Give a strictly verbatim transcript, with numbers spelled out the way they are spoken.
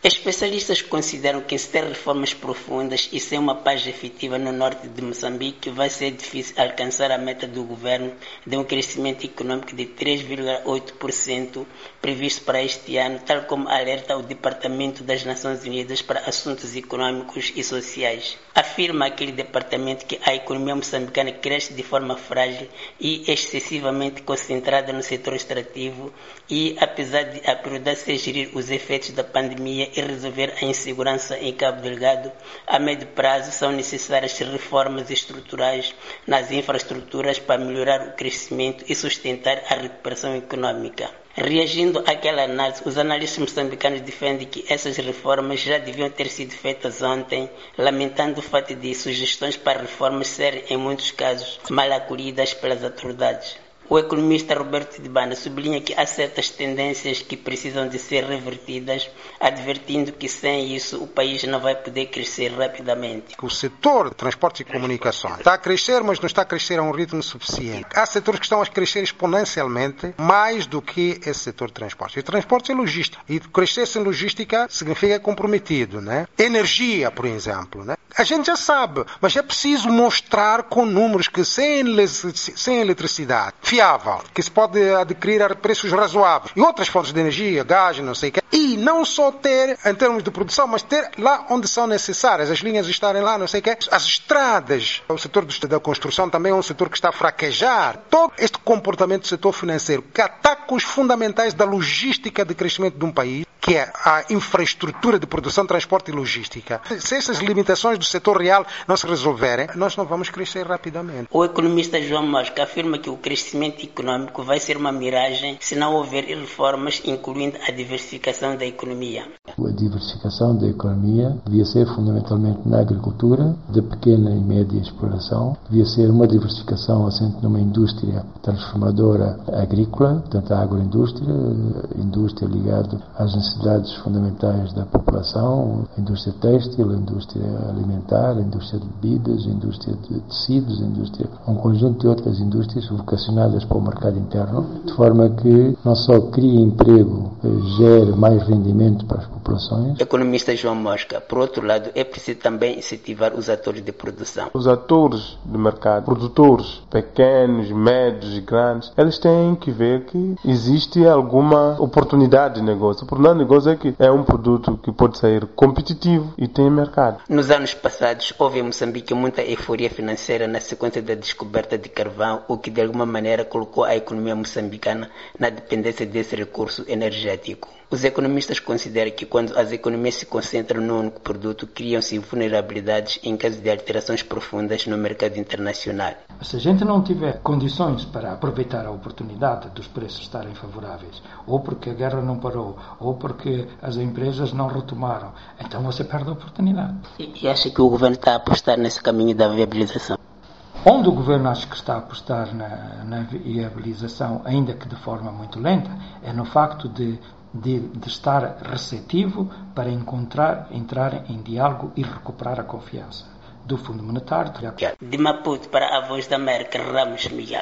Especialistas consideram que sem reformas profundas e sem uma paz efetiva no norte de Moçambique vai ser difícil alcançar a meta do governo de um crescimento econômico de três vírgula oito por cento previsto para este ano, tal como alerta o Departamento das Nações Unidas para Assuntos Econômicos e Sociais. Afirma aquele departamento que a economia moçambicana cresce de forma frágil e excessivamente concentrada no setor extrativo e, apesar de a prioridade ser gerir os efeitos da pandemia e resolver a insegurança em Cabo Delgado, a médio prazo são necessárias reformas estruturais nas infraestruturas para melhorar o crescimento e sustentar a recuperação econômica. Reagindo àquela análise, os analistas moçambicanos defendem que essas reformas já deviam ter sido feitas ontem, lamentando o fato de sugestões para reformas serem, em muitos casos, mal acolhidas pelas autoridades. O economista Roberto de Bana sublinha que há certas tendências que precisam de ser revertidas, advertindo que sem isso o país não vai poder crescer rapidamente. O setor de transportes e comunicações está a crescer, mas não está a crescer a um ritmo suficiente. Há setores que estão a crescer exponencialmente mais do que esse setor de transportes. E transportes é logística. E crescer sem logística significa comprometido, né? Energia, por exemplo, né? A gente já sabe, mas é preciso mostrar com números que sem eletricidade fiável, que se pode adquirir a preços razoáveis, e outras fontes de energia, gás, não sei o quê, e não só ter em termos de produção, mas ter lá onde são necessárias, as linhas estarem lá, não sei o quê, as estradas, o setor da construção também é um setor que está a fraquejar. Todo este comportamento do setor financeiro que ataca os fundamentais da logística de crescimento de um país, que é a infraestrutura de produção, transporte e logística. Se essas limitações do setor real não se resolverem, nós não vamos crescer rapidamente. O economista João Mosca afirma que o crescimento econômico vai ser uma miragem se não houver reformas, incluindo a diversificação da economia. A diversificação da economia devia ser fundamentalmente na agricultura, de pequena e média exploração, devia ser uma diversificação assente numa indústria transformadora agrícola, portanto a agroindústria, indústria ligada às necessidades fundamentais da população, a indústria têxtil, a indústria alimentar, a indústria de bebidas, a indústria de tecidos, a indústria, um conjunto de outras indústrias vocacionadas para o mercado interno, de forma que não só crie emprego, gere mais rendimento para as populações. Economista João Mosca, por outro lado, é preciso também incentivar os atores de produção. Os atores do mercado, produtores pequenos, médios e grandes, eles têm que ver que existe alguma oportunidade de negócio. O problema do negócio é que é um produto que pode sair competitivo e tem mercado. Nos anos passados, houve em Moçambique muita euforia financeira na sequência da descoberta de carvão, o que de alguma maneira colocou a economia moçambicana na dependência desse recurso energético. Os economistas consideram que quando as economias se concentram num único produto, criam-se vulnerabilidades em caso de alterações profundas no mercado internacional. Se a gente não tiver condições para aproveitar a oportunidade dos preços estarem favoráveis, ou porque a guerra não parou, ou porque as empresas não retomaram, então você perde a oportunidade. E acha que o governo está a apostar nesse caminho da viabilização? Onde o governo acha que está a apostar na, na viabilização, ainda que de forma muito lenta, é no facto de De, de estar receptivo para encontrar, entrar em diálogo e recuperar a confiança do Fundo Monetário. De Maputo para a Voz da América, Ramos Miguel.